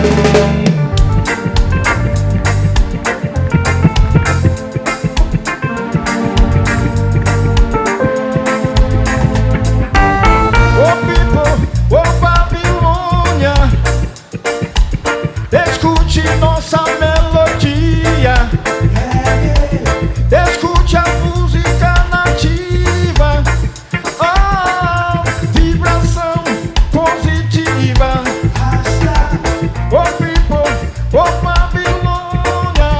Nossa melodia, escute a música nativa, oh, vibração positiva. Oh people, oh Babilônia,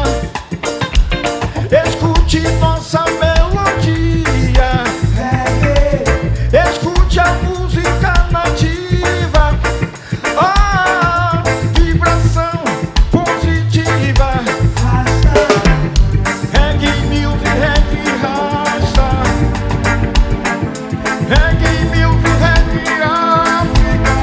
escute nossa melodia, escute a música nativa, oh, vibração positiva. Reggae music, reggae rasta. Reggae music, reggae África.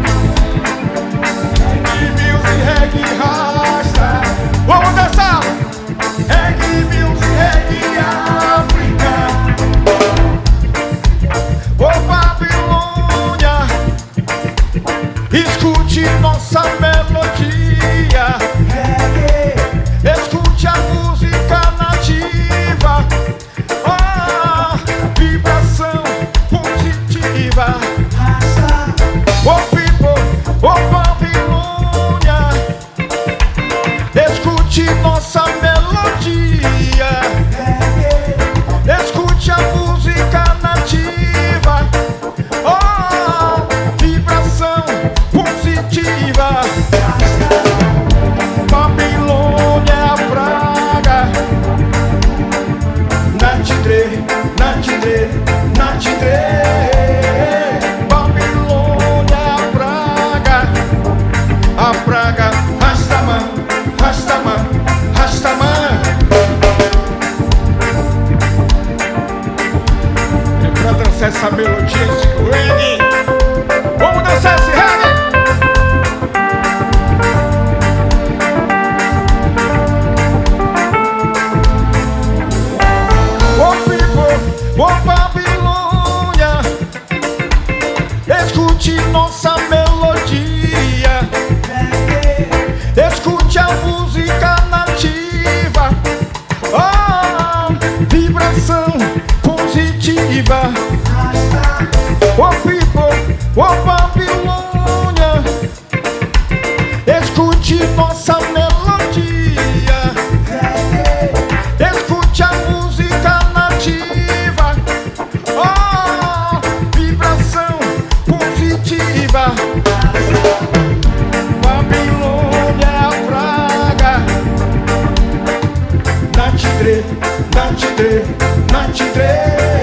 Reggae music, reggae rasta. Vamos dançar! Reggae music, reggae África. Oh Babilônia, escute nossa melodia. Escute a música nativa, oh, vibração positiva. Oh people, oh Babilônia, escute nossa melodia. Escute a música nativa, oh, vibração positiva. Babilônia é a praga. Natidre, natidre, natidre. Babilônia é a praga. A praga, Rastaman, Rastaman, Rastaman. É pra dançar essa melodia, esse reggae. Vamos dançar esse reggae. Oh Babilônia, escute nossa melodia. Escute a música nativa, oh, vibração positiva. Oh people, oh Babilônia, escute nossa melodia. Escute a música nativa, oh, vibração positiva. Babilônia é a praga. Natidre, natidre, natidre.